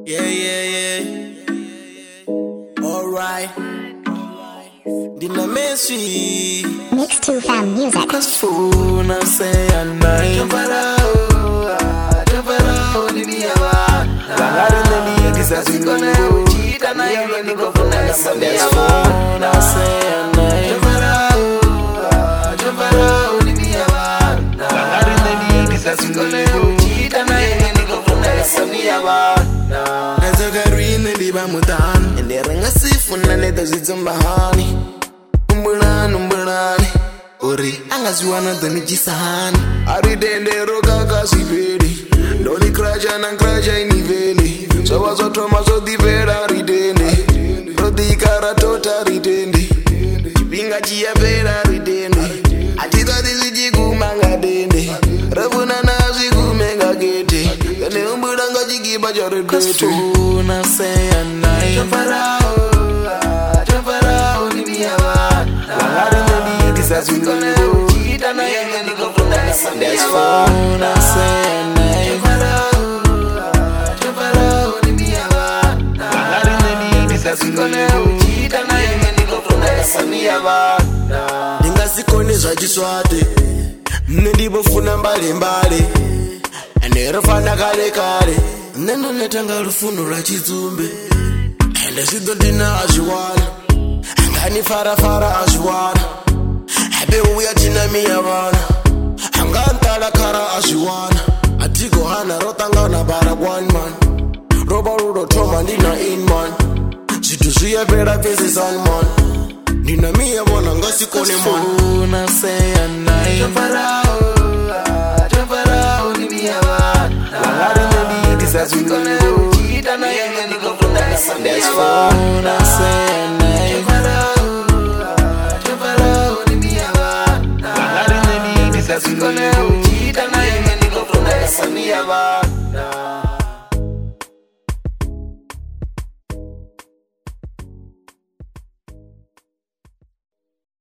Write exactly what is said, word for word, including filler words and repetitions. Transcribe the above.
Yeah, yeah, yeah. Alright. Dina Messi. Mix two fam music. Cause fool na say a night. Jambara oh, jambara oh, dini yawa. Langari neli kisa sikone uchita na yule niko funa samia yawa. Na say a night. Jambara oh, jambara oh, dini yawa. Langari neli kisa sikone uchita na yule niko funa samia yawa. Nazogarine liba mudan. Enderenga sifuna leta zitzambahani. Umbulani umbulani Ori angaziwana dhani jisahani Aridende roka kasipedi Doni kraja na kraja iniveli Sawa zoto maso divera ridende Rodi karatota ridende Chipinga chia vera ridende Atita disi jigu manga dende Ravuna nazi kumenga gete Kane umbulanga jigiba jaredete Kasuna say a night Chaparao Chaparao nini yawa Langari neli kisa sikone uchita na yenge niko funa samia yawa. Na say a night. Chaparao, chaparao nini yawa. Langari neli kisa sikone uchita na yenge niko funa samia yawa. Ninga sikone za jiswate Nendibo funa mbali mbali Nero fana kale kale Nendo netanga rufuno la chizumbe Ende sido dina ajiwana Angani fara fara ajiwana Hebe uya tina miya wana Angantala kara ajiwana Atigo hana rotanga na bara one man Roba rudo toma ndina in man Situzuya vera vese salman Nina miya wana ngasi kone man Kasuna say a night Chaparao, chaparao nini yawa Langari neli kisa sikone uchita na yenge niko funa samia yawa. Na say